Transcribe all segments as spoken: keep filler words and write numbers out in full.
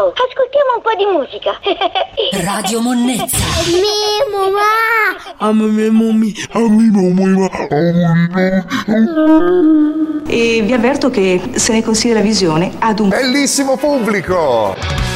Oh, ascoltiamo un po' di musica. Radio Monnezza. Mimo, ma. E vi avverto che se ne consiglia la visione ad un bellissimo pubblico.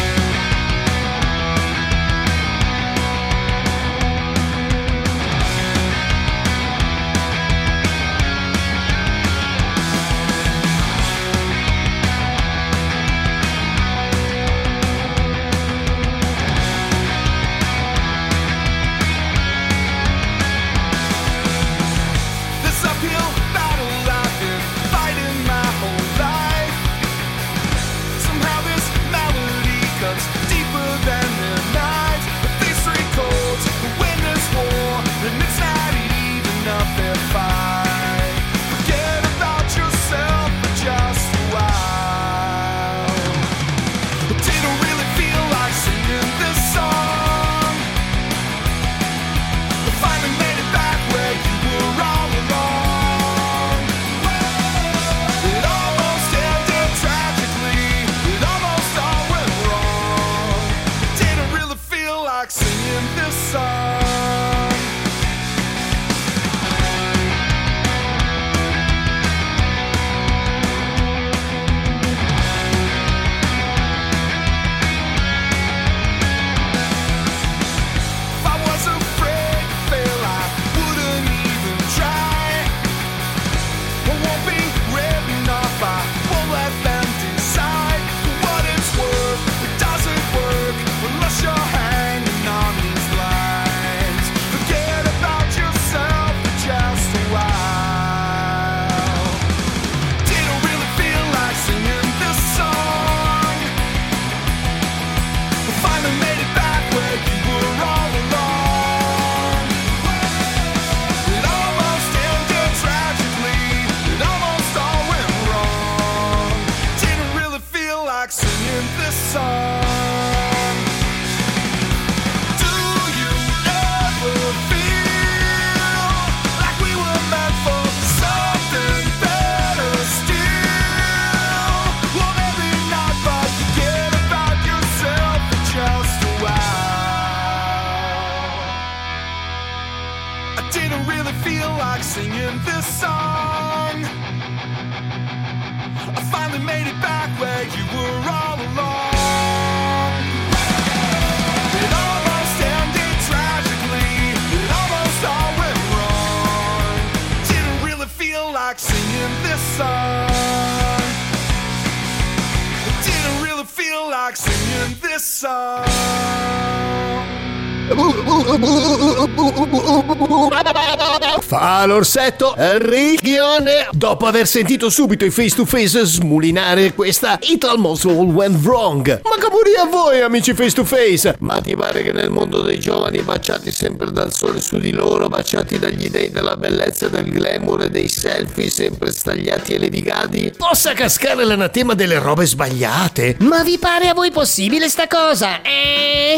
Fa l'orsetto, Richione. Dopo aver sentito subito i face to face smulinare questa It Almost All Went Wrong. Ma capuri a voi, amici face to face. Ma ti pare che nel mondo dei giovani, baciati sempre dal sole su di loro, baciati dagli dei della bellezza, del glamour e dei selfie sempre stagliati e levigati, possa cascare l'anatema delle robe sbagliate? Ma vi pare a voi possibile sta cosa? Eh?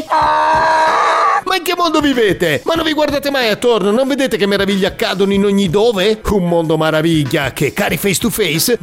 Ma in che mondo vivete? Ma non vi guardate mai attorno? Non vedete che meraviglie accadono in ogni dove? Un mondo maraviglia che, cari face to face,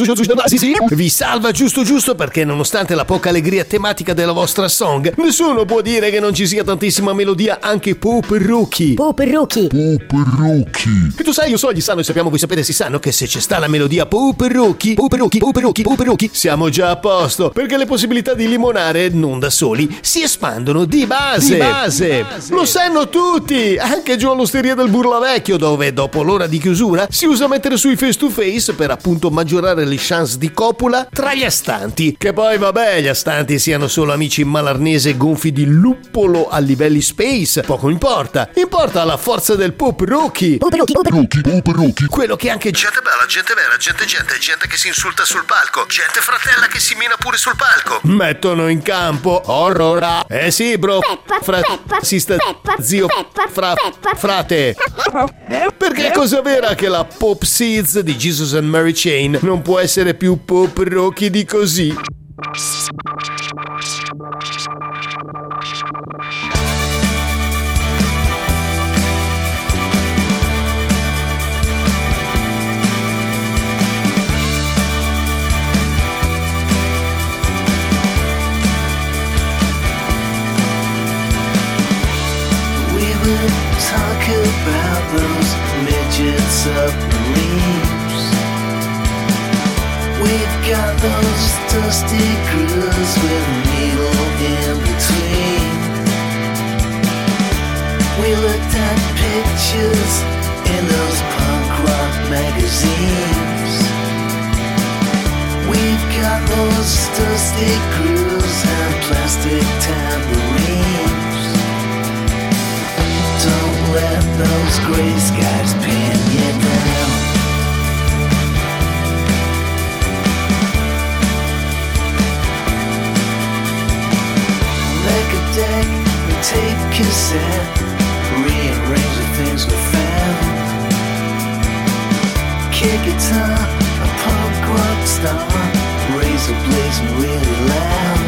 vi salva giusto giusto, perché nonostante la poca allegria tematica della vostra song, nessuno può dire che non ci sia tantissima melodia anche poperucchi. Poperucchi. Poperucchi. E tu sai, io so, gli sanno e sappiamo, voi sapete, si sanno che se c'è sta la melodia poperucchi, poperucchi, poperucchi, poperucchi, siamo già a posto, perché le possibilità di limonare, non da soli, si espandono di base. Di base. Lo sanno tutti, anche giù all'osteria del Burlavecchio, dove dopo l'ora di chiusura si usa mettere sui face to face per appunto maggiorare le chance di copula tra gli astanti. Che poi vabbè, gli astanti siano solo amici malarnese gonfi di luppolo a livelli space, poco importa. Importa la forza del pop rookie. Pop rookie, pop rookie, pop rookie. Quello che anche gente bella, gente vera, gente gente, gente che si insulta sul palco, gente fratella che si mina pure sul palco, mettono in campo horror. Eh sì, bro. Peppa, Fra- Peppa, Sista, Peppa, zio, Peppa, fra, Peppa. frate. Perché è cosa vera che la Pop Seeds di Jesus and Mary Chain non può essere più pop rocky di così. about those midget submarines. We've got those dusty crews with a needle in between. We looked at pictures in those punk rock magazines. We've got those dusty crews and plastic tambourines. Don't let those gray skies pin you down. Like a deck, a tape cassette, rearrange the things we found. Kick guitar, a punk rock star, razor blazing really loud.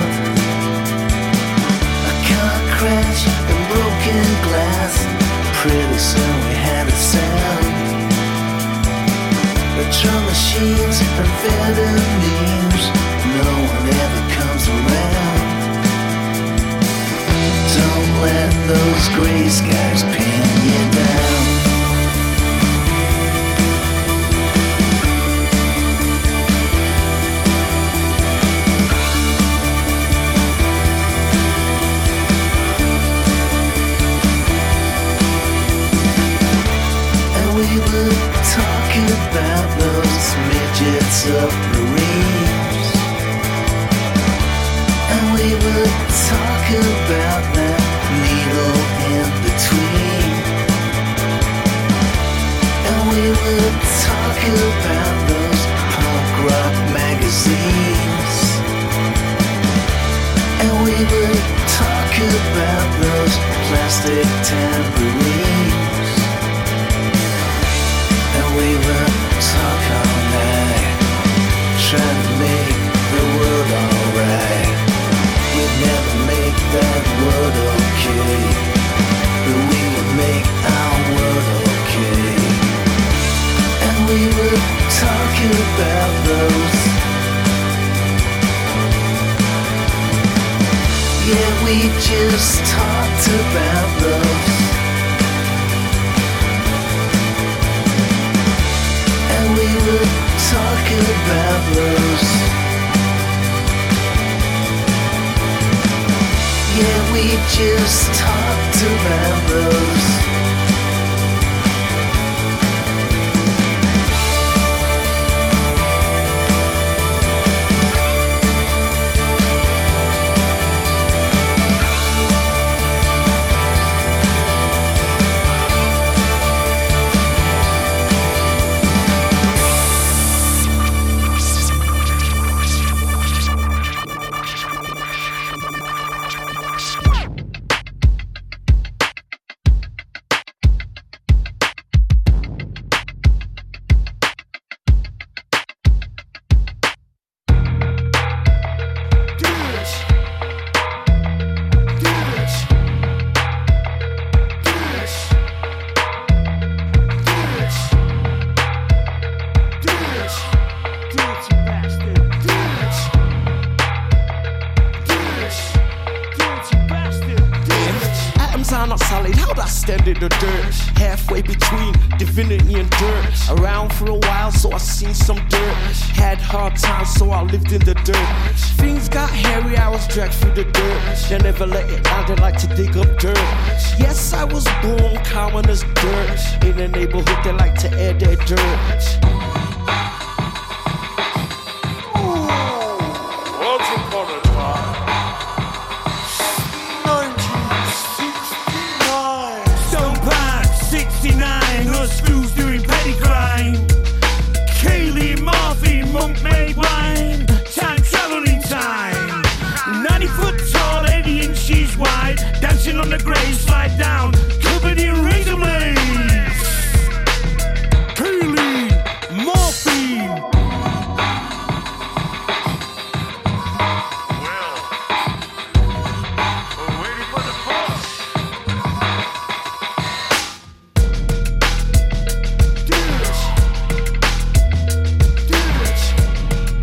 A car crash and broken glass, pretty soon we had a sound. The drum machines and amphetamines, no one ever comes around. Don't let those gray skies pin you down. And we would talk about those midget submarines. And we would talk about that needle in between. And we would talk about those punk rock magazines. And we would talk about those plastic tambourines. And we would talk all night, trying to make the world alright. We'd never make that world okay, but we would make our world okay. And we would talk about those. Yeah, we just talked about those. And we would talk about those. Yeah, we just talked about those. In the dirt, halfway between divinity and dirt. Around for a while, so I seen some dirt. Had hard times, so I lived in the dirt. Things got hairy, I was dragged through the dirt. They never let it down, they like to dig up dirt. Yes, I was born common as dirt. In the neighborhood, they like to air their dirt. On the grave, slide down, covered in razor blades. Peeling, morphine. Well, we're waiting for the boss.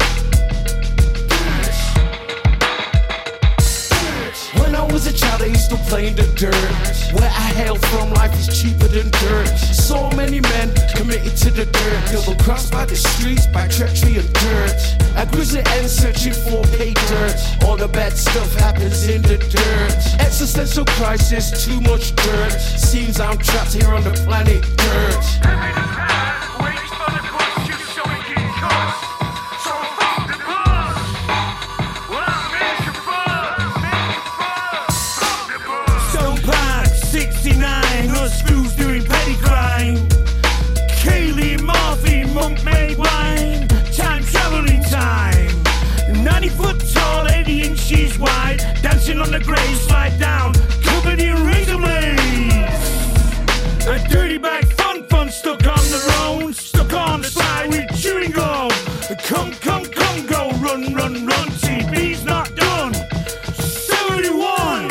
When I was a child, I used to still playing the dirt. Where I hail from, life is cheaper than dirt. So many men committed to the dirt. Double crossed by the streets, by treachery and dirt. A grisly end searching for pay dirt. All the bad stuff happens in the dirt. Existential crisis, too much dirt. Seems I'm trapped here on the planet dirt. sixty-nine, us screws doing petty crime. Kaylee, morphine, monk made wine. Time traveling time. ninety foot tall, eighty inches wide. Dancing on the grave, slide down, covered in razor blades. A dirty bag, fun, fun, stuck on the road. Stuck on the side with chewing gum. Come, come, come, go, run, run, run. T V's not done. seventy-one.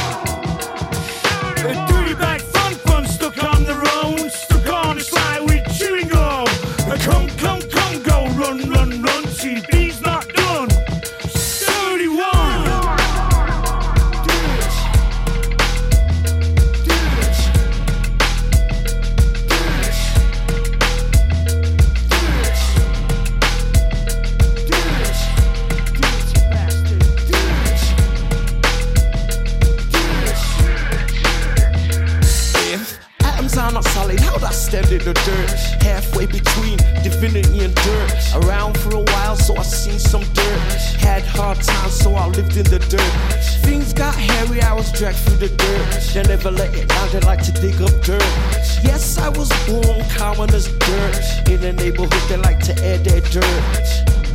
A dirty bag, fun, fun, stuck on the road. Stuck on the slide with chewing gum. Come, come, come, go, run, run, run. T V's not done. seventy-one. Are not solid, how'd I stand in the dirt? Halfway between divinity and dirt. Around for a while, so I seen some dirt. Had hard times, so I lived in the dirt. Things got hairy, I was dragged through the dirt. They never let it down, they like to dig up dirt. Yes, I was born common as dirt. In a neighborhood, they like to air their dirt.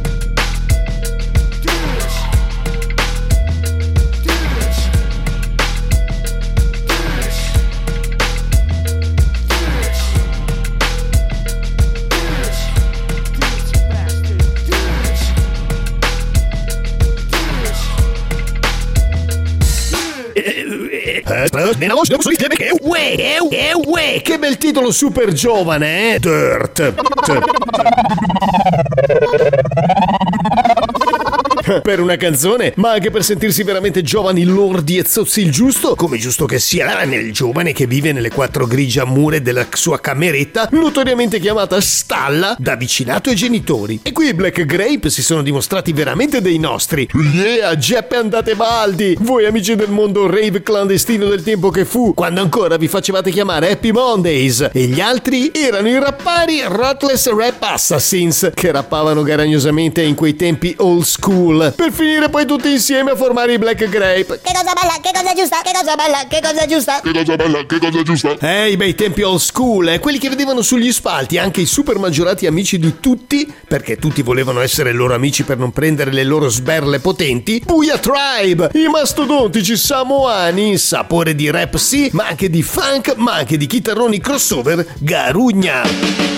Che bel titolo super giovane, eh? Dirt. Per una canzone, ma anche per sentirsi veramente giovani, lordi e zozzi il giusto, come giusto che sia nel giovane che vive nelle quattro grigie mura della sua cameretta, notoriamente chiamata stalla da vicinato ai genitori. E qui i Black Grape si sono dimostrati veramente dei nostri. Yeah, Geppe andate baldi! Voi amici del mondo rave clandestino del tempo che fu, quando ancora vi facevate chiamare Happy Mondays, e gli altri erano i rappari Ruthless Rap Assassins, che rappavano garagnosamente in quei tempi old school, per finire poi tutti insieme a formare i Black Grape. Che cosa bella, che cosa giusta, che cosa bella, che cosa giusta. Che cosa bella, che cosa giusta. Eh, i bei tempi old school, eh, quelli che vedevano sugli spalti anche i super maggiorati amici di tutti, perché tutti volevano essere loro amici per non prendere le loro sberle potenti. Booyah Tribe, i mastodontici samoani, in sapore di rap sì, ma anche di funk, ma anche di chitarroni crossover garugna.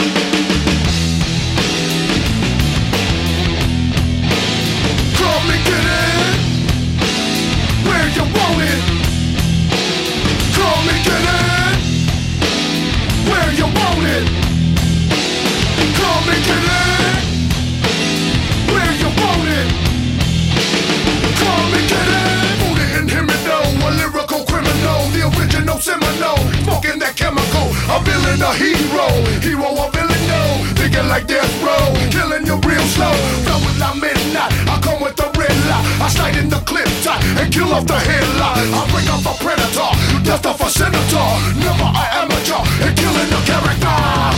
A villain, a hero, hero, a villain, no. Thinking like death row, killing you real slow. Flowing like midnight, I come with the red light. I slide in the clip top and kill off the headline. I bring up a predator, death of a senator. Never an amateur, and killing the character.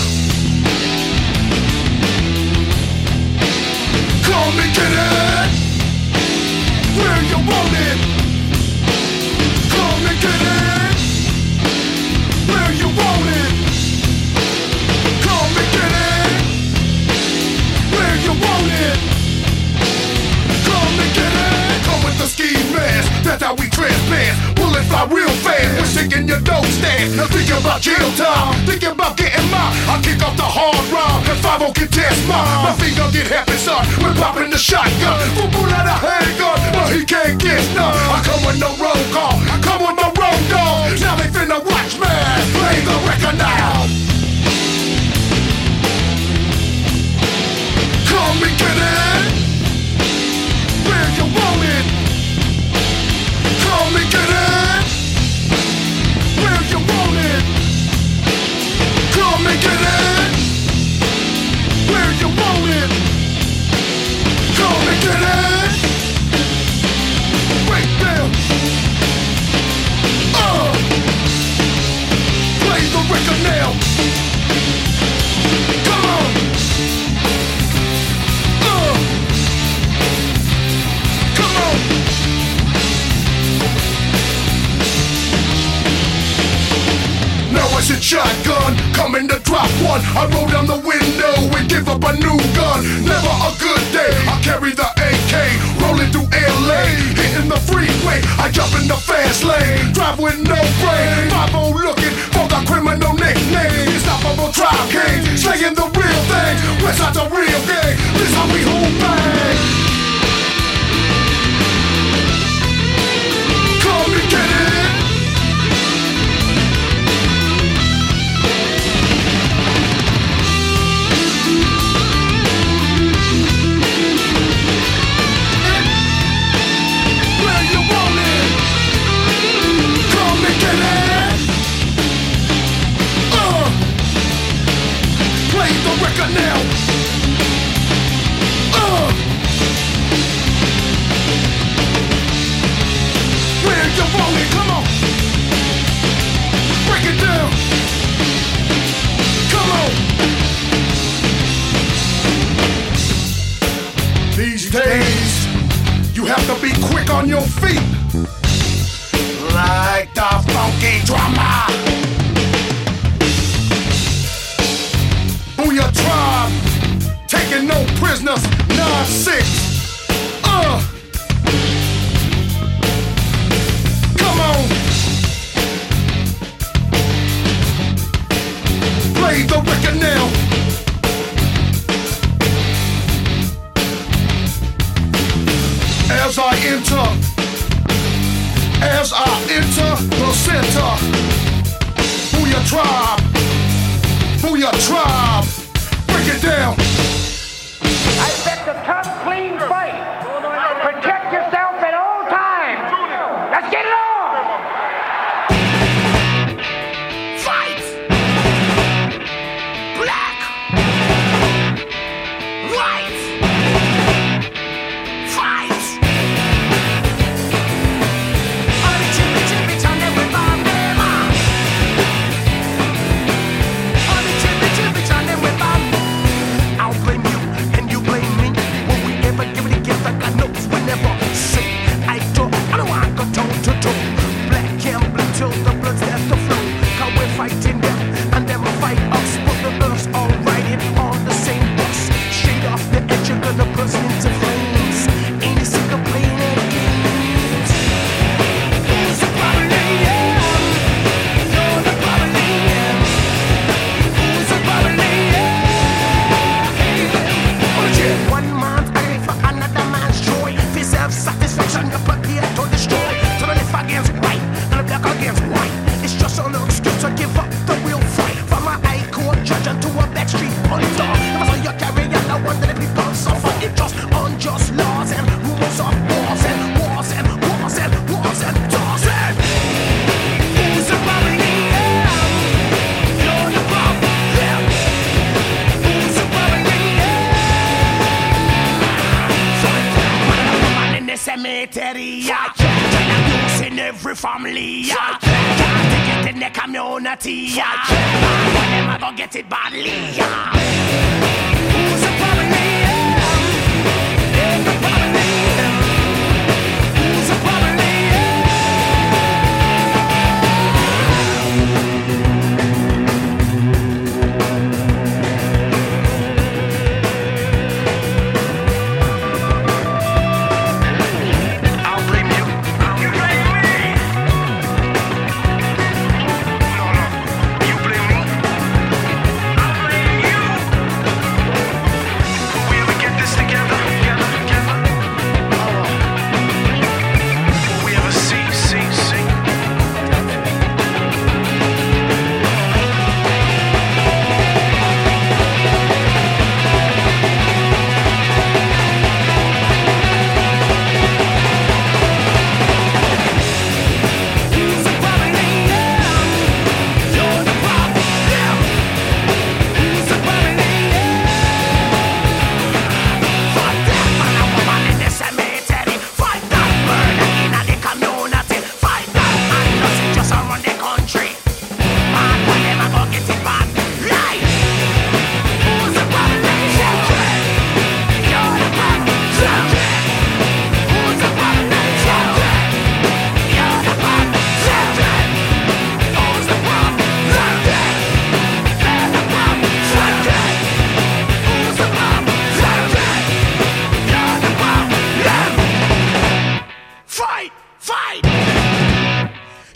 Call me Kid, where you want it. Call me Kid, where you want it. That's how we trespass. Bullets fly real fast. We're sinking your dope stand. Now thinking about jail time. Thinking about getting mine. I kick off the hard rhyme. Cause five oh can test mine. My finger get happy, son. We're popping the shotgun. Fool pull out a handgun. But he can't get none. I come with no roll call. I come with no road dog. Now they finna watch me. Play the record now. Call me Kid. Where you want it? Call me Kid, Loaded shotgun, coming to drop one. I roll down the window and give up a new gun. Never a good day, I carry the A K. Rolling through L A, hitting the freeway. I jump in the fast lane, drive with no brain. five oh looking for the criminal nickname. Unstoppable tribe king, slaying the real thing. Westside's a real gang, this how we hold back. Come and get it. Now, uh, where you rolling? Come on, break it down. Come on. These days, you have to be quick on your feet, like the funky drummer. Your tribe, taking no prisoners, nine six. Uh, come on, play the record now. As I enter, as I enter the center, who your tribe, who your tribe. Break it down. I bet the tough, clean fight. Protect yourself at all times. Let's get it on. Fight. Black. White. Fight. On the chippy chippy turn them with bomb them on. On the chippy chippy turn them with bomb. I'll blame you and you blame me. Will we ever give it a gift like God knows we never say I do. I don't want to go toe to toe. Black and blue till the blood starts to flow. Cause we're fighting them and them will fight us. But the earth's all riding on the same bus. Shade off the edge, you're gonna burst into flames. Ain't a single playing any games. Who's the problem? You're the problem. Who's the problem? One man's agony for another man's joy. For self-satisfaction, you're prepared to destroy. To the left against right, and the black against white. It's just an excuse to give up the real fight. From a high court judge to a backstreet punter. That's how you carry on the one that the people suffer. It's just unjust laws and rumors of wars and wars and wars and wars and wars and who's the problem? You're the problem. Who's the problem? In the cemetery, yeah, yeah. In every family, yeah, yeah. Take it in the community, yeah, yeah. But them a go get it badly, yeah. Who's the problem? Yeah, the problem. Who's the problem? You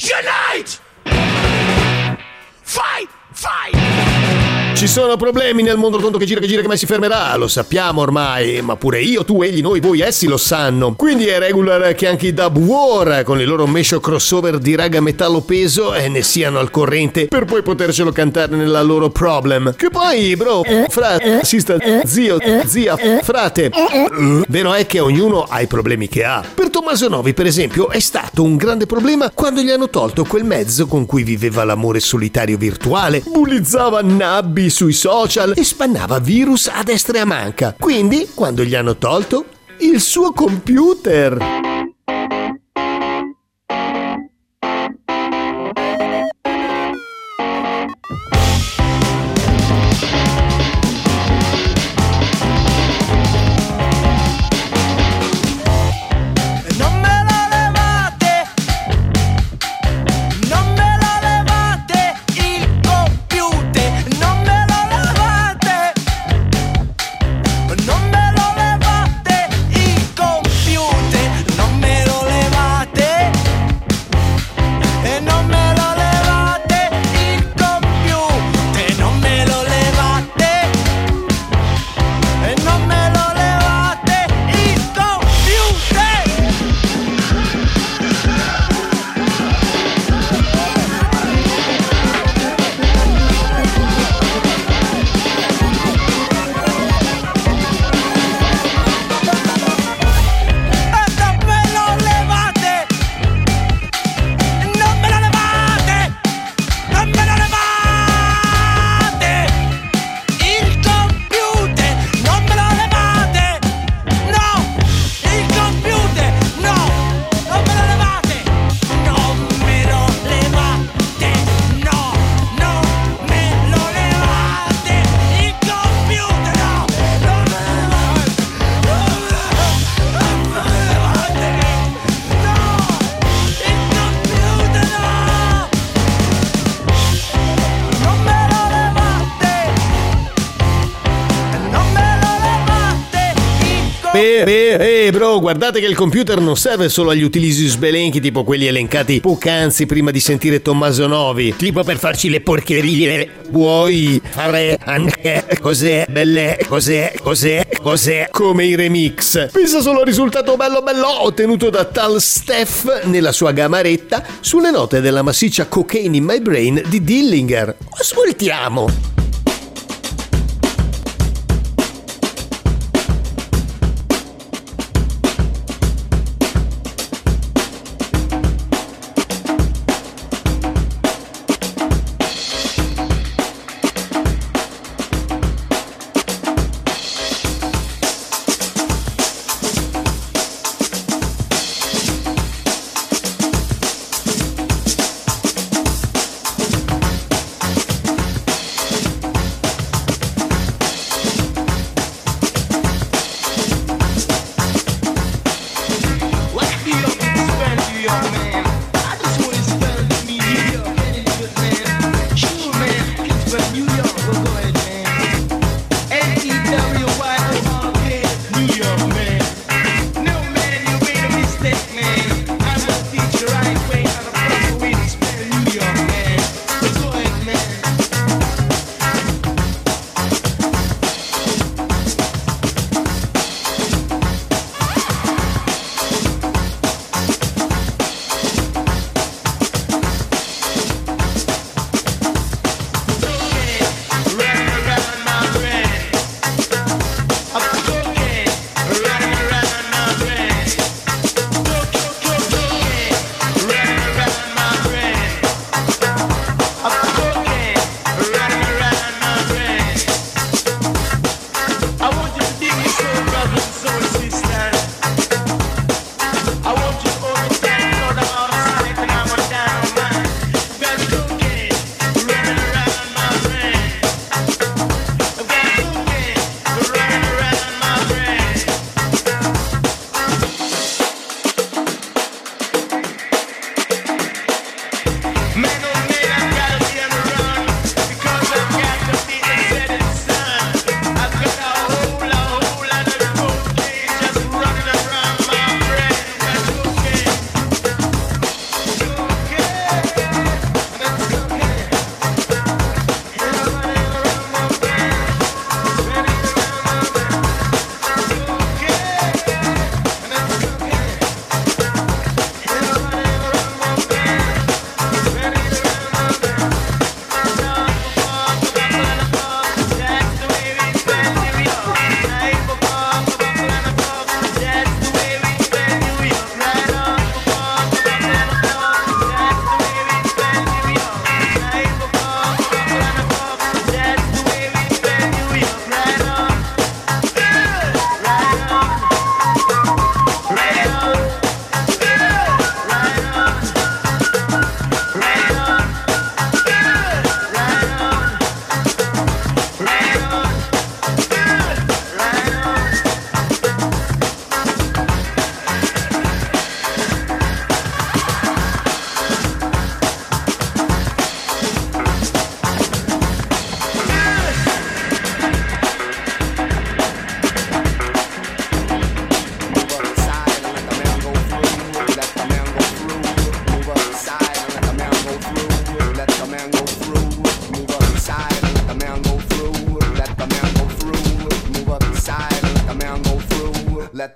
Unite! Fight! Fight! Ci sono problemi nel mondo rotondo che gira, che gira, che mai si fermerà, lo sappiamo ormai, ma pure io, tu, egli, noi, voi, essi lo sanno. Quindi è regular che anche i Dub War, con il loro mescio crossover di raga metallo peso, eh, ne siano al corrente per poi potercelo cantare nella loro Problem. Che poi, bro, fra, sista, zio, zia, frate, vero è che ognuno ha i problemi che ha. Per Tommaso Novi, per esempio, è stato un grande problema quando gli hanno tolto quel mezzo con cui viveva l'amore solitario virtuale, bullizzava nabbi sui social e spannava virus a destra e a manca. Quindi, quando gli hanno tolto il suo computer. Eh, eh, bro, guardate che il computer non serve solo agli utilisi sbelenchi tipo quelli elencati poc'anzi prima di sentire Tommaso Novi. Tipo per farci le porcherie. Puoi fare anche cos'è, belle, cos'è, cos'è, cos'è, come i remix. Pensa solo al risultato bello bello ottenuto da tal Steph nella sua gamaretta sulle note della massiccia Cocaine in My Brain di Dillinger. Ascoltiamo.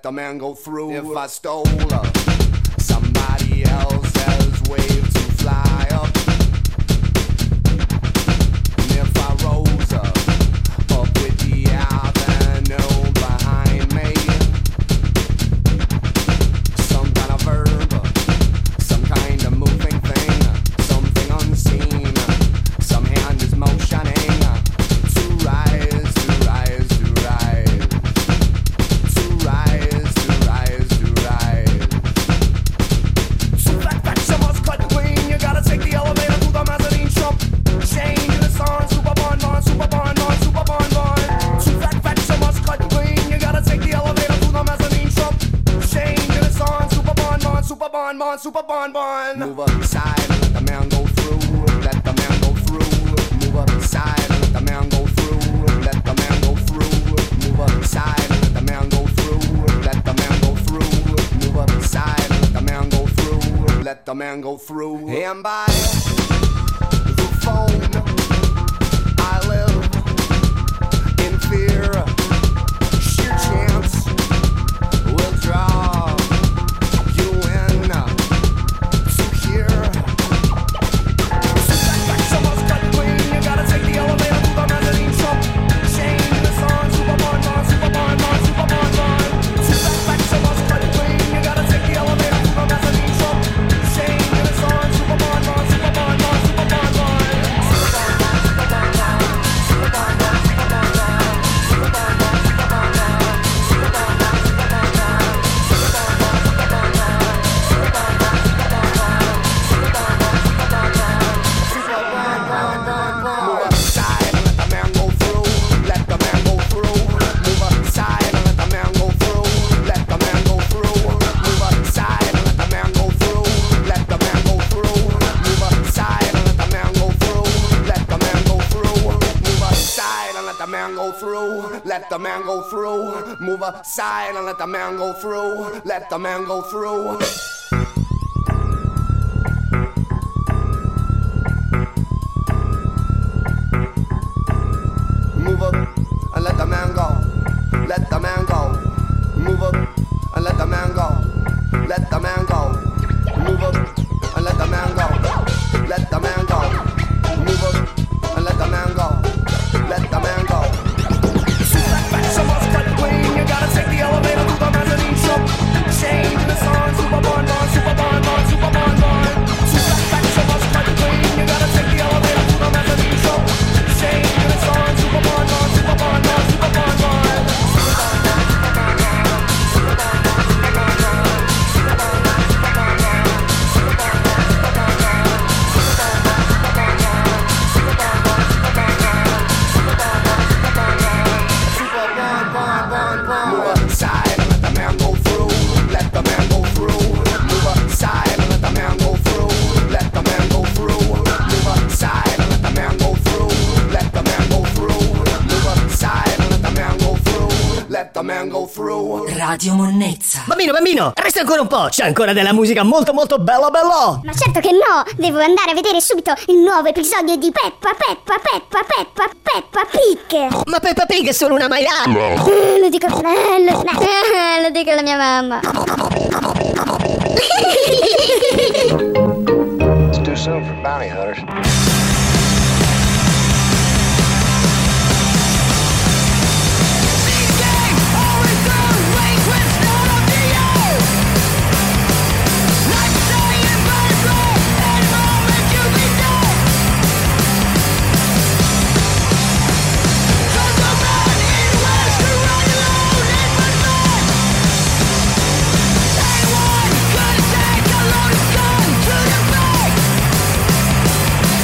the man go through. If I stole her, somebody else's wave to fly up. And if I rose up, up with the avenue behind me, some kind of verb, some kind of moving thing, something unseen, some hand is motioning to rise, to rise, to rise, to rise, to rise, to rise. So that fact you must cut clean. You gotta take the elevator to the mezzanine shop. Change the song, super bon bon, super bon bon, super bon bon. So that fact you must cut clean. You gotta take the elevator to the mezzanine shop. Change the song, super bon bon, super bon bon, super bon bon. Move aside, let the man go through. Let the man go through. Move aside, let the man go through. Let the man go through. Move aside, let the man go through. Let the man go through. Move aside, let the man go through. Let the man go through. And by the phone, I live in fear. Sheer chance will draw you in to here. So that fact you must cut clean. You gotta take the elevator to the mezzanine shop. Change the song, super bon bon, super bon bon, super bon bon. So that fact you must cut clean. You gotta take the elevator to the mezzanine shop. Change the song, super bon bon, super bon bon, super bon bon. Super bon bon, super bon bon, super bon bon, super bon bon, super bon bon, super bon bon, super bon bon, super bon bon, super bon bon, super bon bon, super bon bon, super bon bon, super bon bon, super bon bon. Move aside, let the man go through. Let the man go through. Move aside, let the man go through. Let the man go through. Move aside, let the man go through. Let the man go through. Move aside, let the man go through. Let the man go through. Move aside and let the man go through. Let the man go through. Move aside and let the man go through. Let the man go through. Move up and let the man go. Let the man go. Move up and let the man go. Let the man go. Move up and let the man go. Let the man go. Move up and let the man go. Let the man go. So that fact you must cut clean. You gotta take the elevator to the mezzanine shop. Change the song, super bon bon, super bon bon, super bon bon. So that fact you must cut clean. You gotta take the elevator to the mezzanine shop. Change the song, super bon bon, super bon bon, super bon bon. Super bon bon, super bon bon, super bon bon, super bon bon, super bon bon, super bon bon, super bon bon, super bon bon, super bon bon, super bon bon, super bon bon, super bon bon, super bon bon, super bon bon, super bon bon, bon bon. Move aside and let the man go through. Let the man go through. Move aside and let the man go through. Let the man go through. Move aside and let the man go through. Let the man go through. Move aside and let the man go through. Let the man go through. Radio Monnezza. Bambino, bambino, resta ancora un po'. C'è ancora della musica molto molto bella bella. Ma certo che no, devo andare a vedere subito il nuovo episodio di Peppa, Peppa, Peppa, Peppa, Peppa Pig. Ma Peppa Pig è solo una maiala. Eh, lo dico, eh, lo, eh, lo dico alla mia mamma. It's too soon for bounty hunters. Anyone could take a load of gun to the back.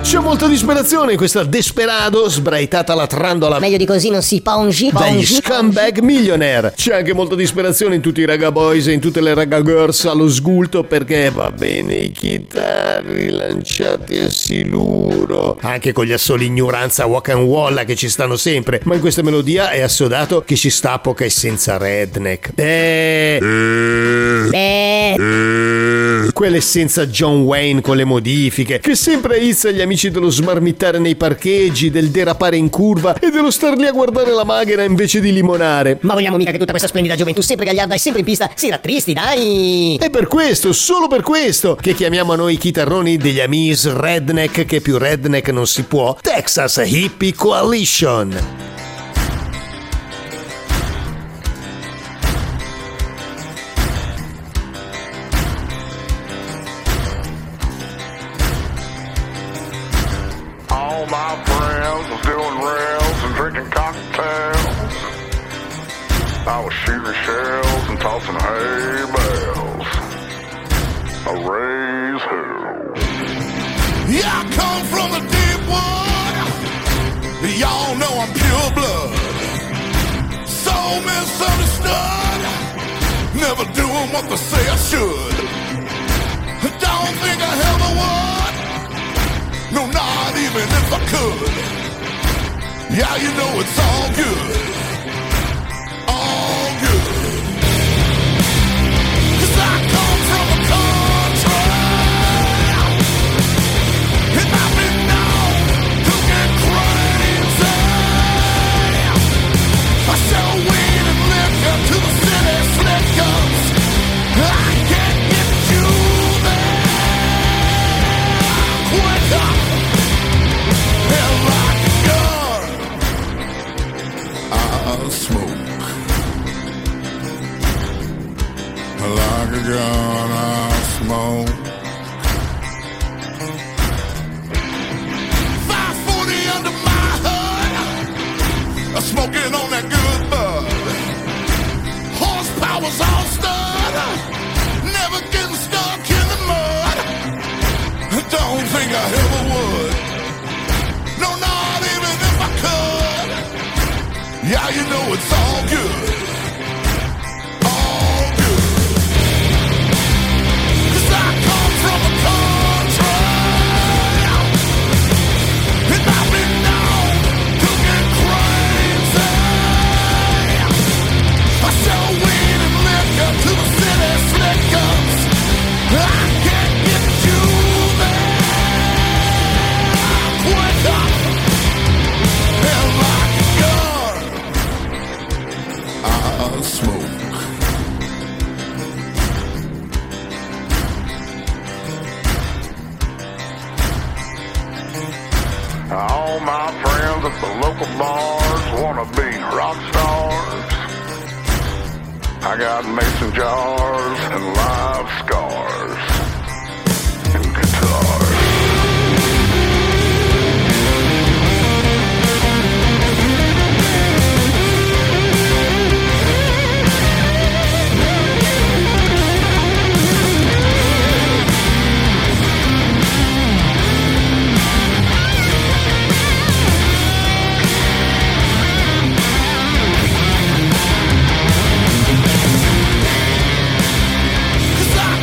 C'è molta disperazione in questa Desperado, sbraitata la trandola. Meglio di così non si pongi. Dagli Scumbag Millionaire. C'è anche molta disperazione in tutti i raga boys e in tutte le raga girls allo sgulto, perché va bene i chitarri lanciati a siluro, anche con gli assoli ignoranza walk and walla che ci stanno sempre, ma in questa melodia è assodato che ci sta poca essenza redneck. Eh, Eh. quell'essenza John Wayne con le modifiche, che sempre aizza gli amici dello smarmittare nei parcheggi, del derapare in curva e dello star lì a guardare la maghera invece di limonare. Ma vogliamo mica che tutta questa splendida gioventù sempre gagliarda e sempre in pista si rattristi, dai! È per questo, solo per questo, che chiamiamo a noi i chitarroni degli amis redneck, che più redneck non si può, Texas Hippie Coalition. All my friends was doing rails and drinking cocktails. I was shooting shells and tossing hay bales. I raise hell. Yeah, I come from the deep wood. Y'all know I'm pure blood. So misunderstood. Never doing what they say I should. Don't think I ever would. No, not even if I could. Yeah, you know it's all good. All good. 'Cause I come from a country. And I've been known to get crazy. I sell weed and liquor to the city slickers. I can't get you there quicker. And like a gun, I smoke. Like a gun, I smoke. five forty under my hood, smoking on that good bud. Horsepower's all stud, never getting stuck in the mud. Don't think I ever would. No, not even if I could. Yeah, you know it's all good. All good. 'Cause I come from a country. And I've been known to get crazy. I sell weed and liquor to the city slickers. I can't get you there quicker. And like a gun, I smoke. All my friends at the local bars wanna be rock stars. I got mason jars and live scars and guitars. Cause I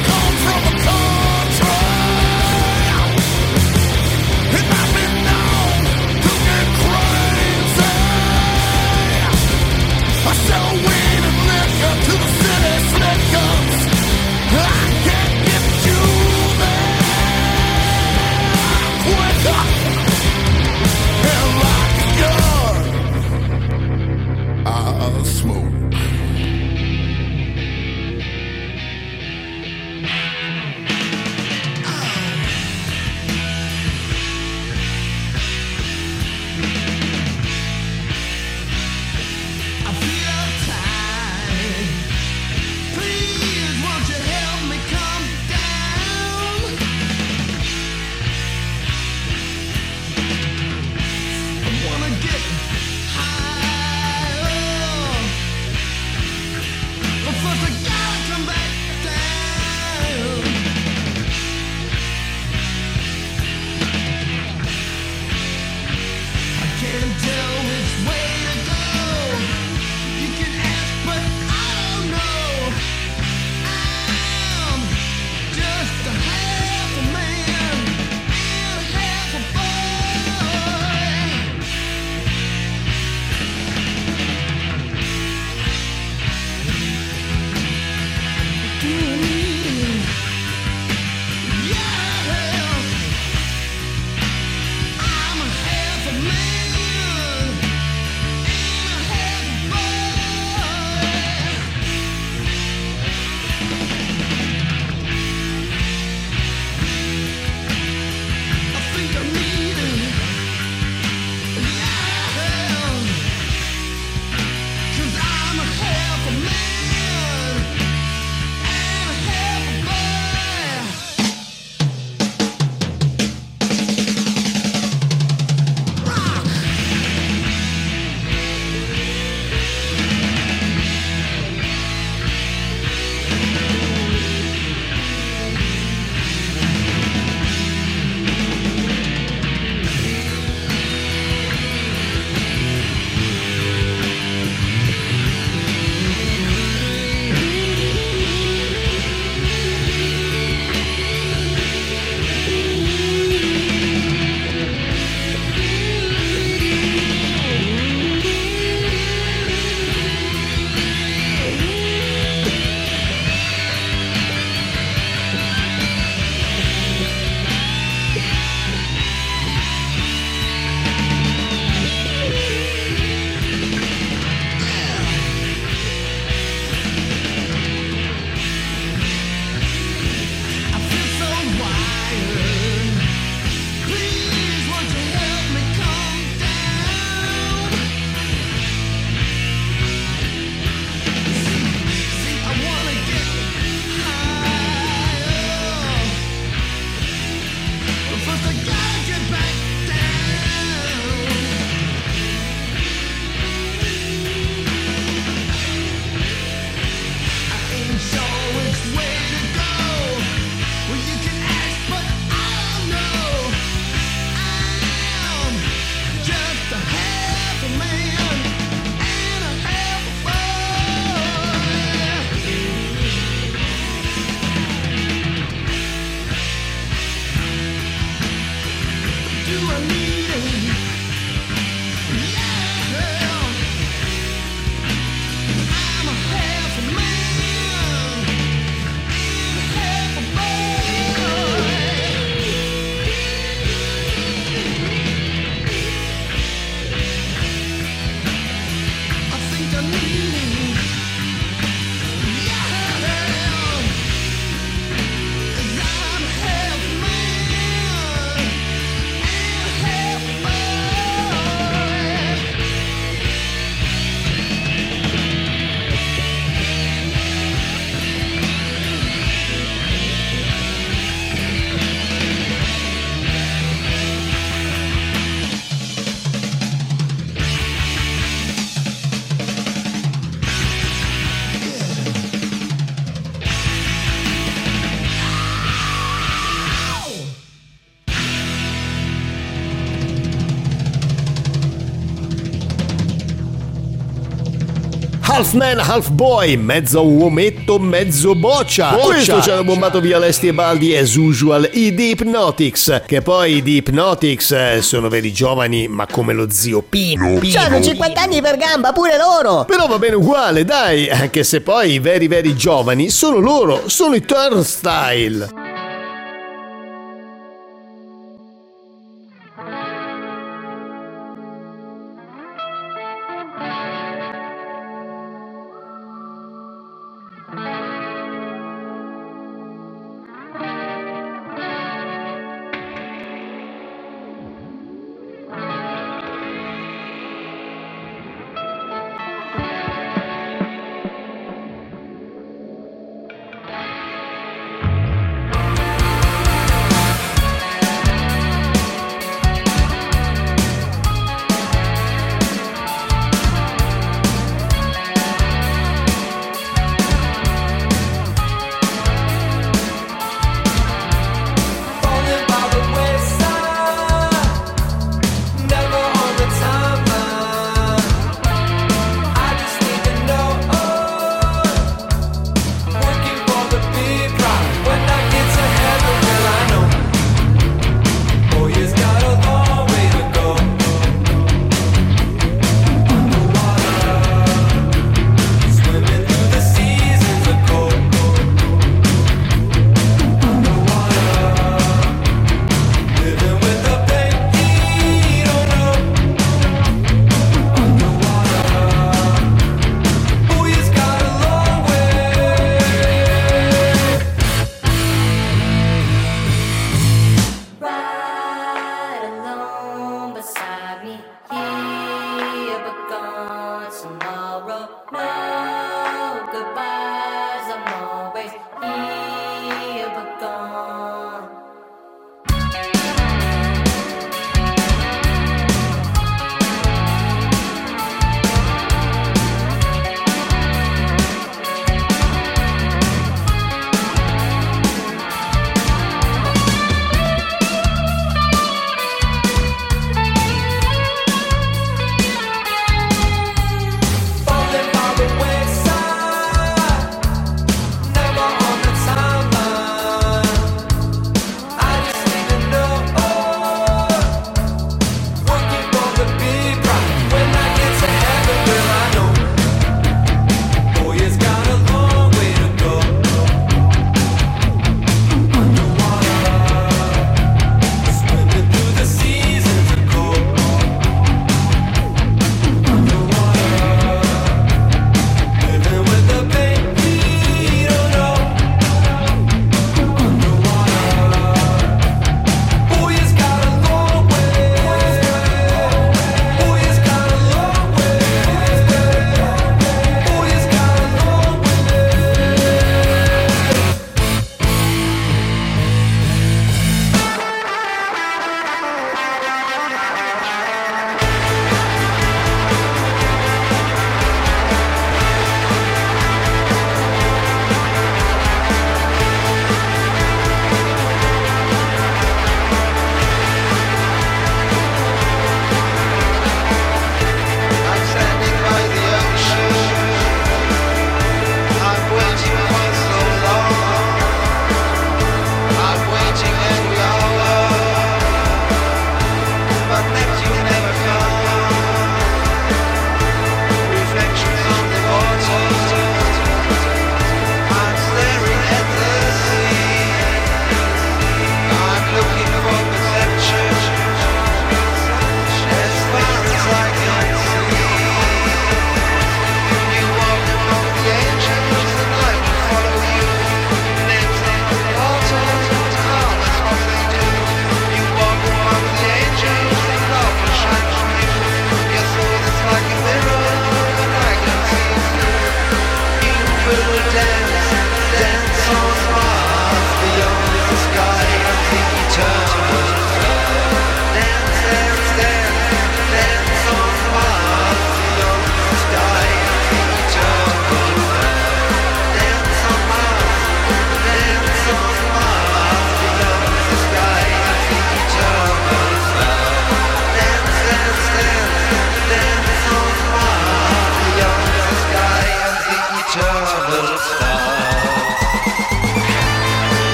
Half man, half boy, mezzo uometto, mezzo boccia. boccia. Questo ci hanno bombato via Lesti e Baldi as usual, i The Hypnotics, che poi i The Hypnotics sono veri giovani, ma come lo zio Pino. Pino. C'hanno cinquanta anni per gamba pure loro. Però va bene uguale, dai, anche se poi i veri veri giovani sono loro, sono i Turnstile.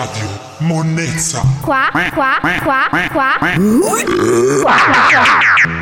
Radio Monnezza. Qua, qua, qua, qua. Qua, qua, qua.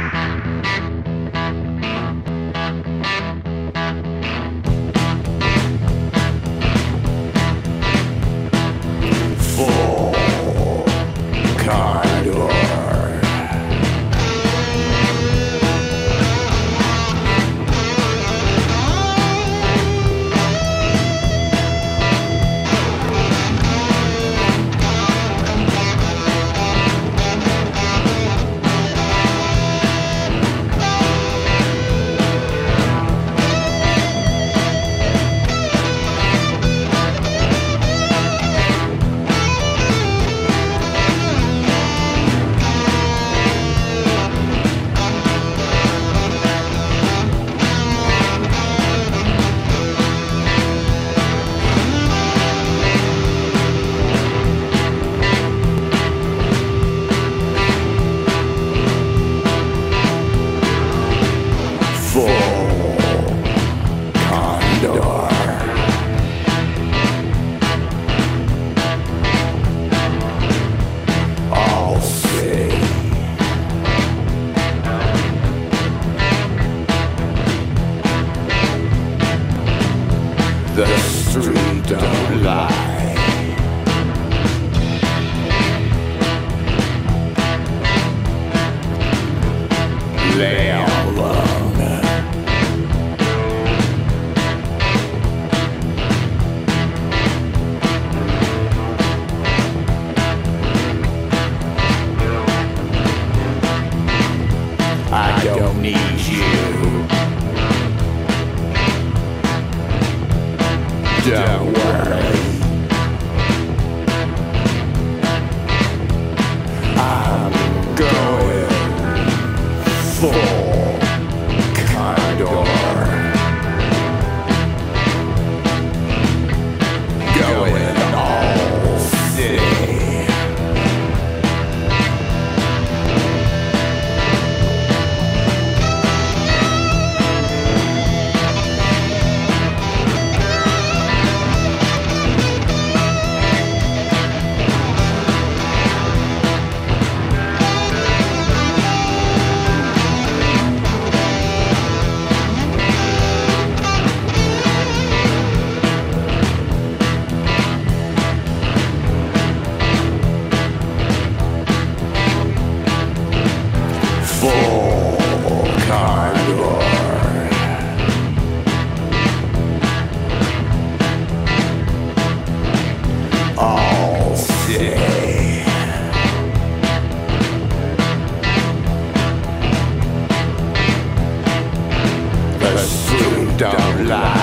Don't lie.